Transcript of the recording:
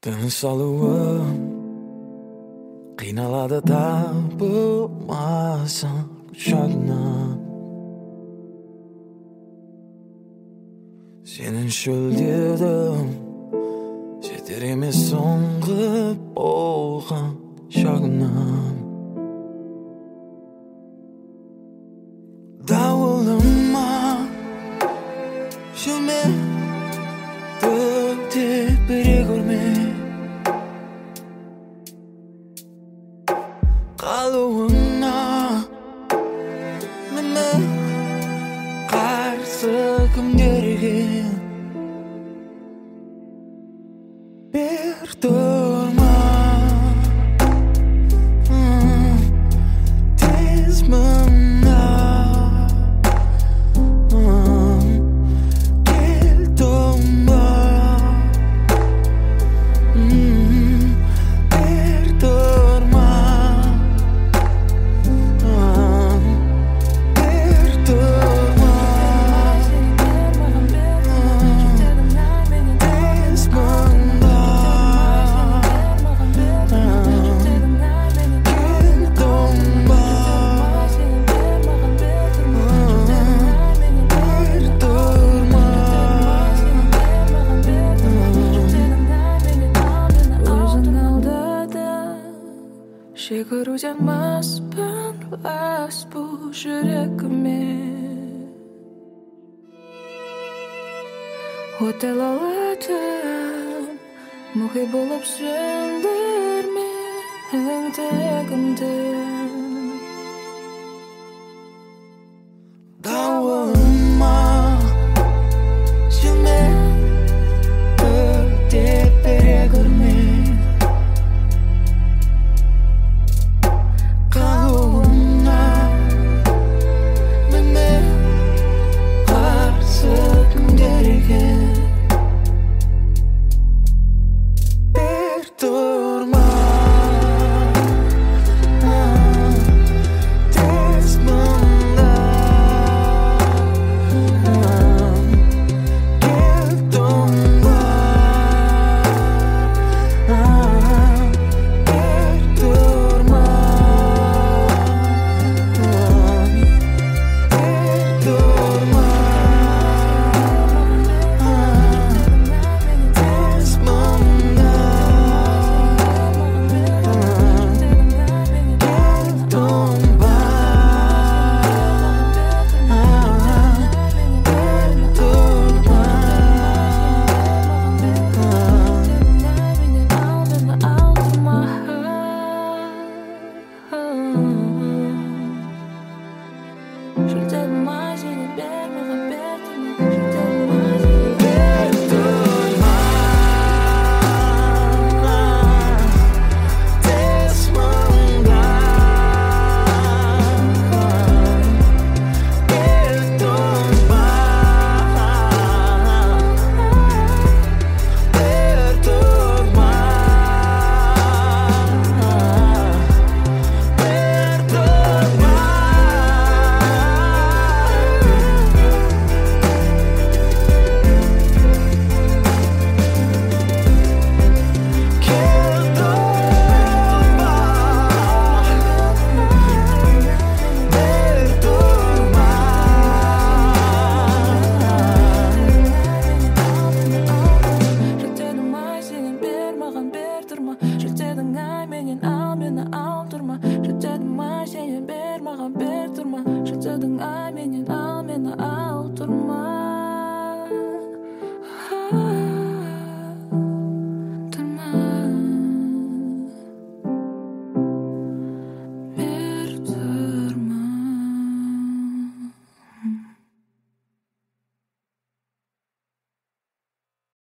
Тыныш алуым қиналады табылмасаң құшағынан. Сенің шөлдедім, жетер емес соңғы болған шағынан. Дауылыма жүрме, төтеп бере көрме. Қалуыңа мені қарсы кім керген? Бер тұрма тез мына, кел тұнба. Бер тұрма, бер тұрма. Тез мына, кел тұнба. Бер тұрма. Өзің алдады, шекіруден маспын, лас бұл жүрегіме. Отел алатын, мұхи болып сөндірме тегімді. Дауылыма жүрме, төтеп бере көрме. Қалуыңа мені қарсы кім керген? Бер тұрма, тез мында, кел тұнба. Бер тұрма, бер тұрма. Тез мында, кел тұнба. Бер тұрма. Жетедің ай менен ал, мені алдырма. Жетедің ай, сен бер маған бер тұрма. Жетедің ай.